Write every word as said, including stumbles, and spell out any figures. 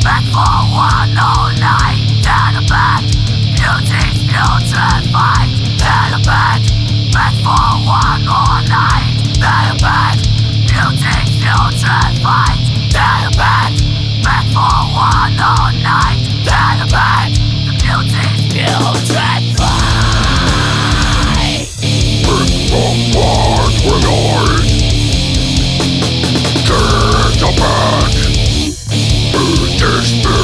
back for one all night. Down the back, beauty's putrefied. Down the back, back for one more night. Down the back, beauty's putrefied. Down the back, back for one all night. Down the back, the beauty's putrefied. From Mars with eyes, take the back, who this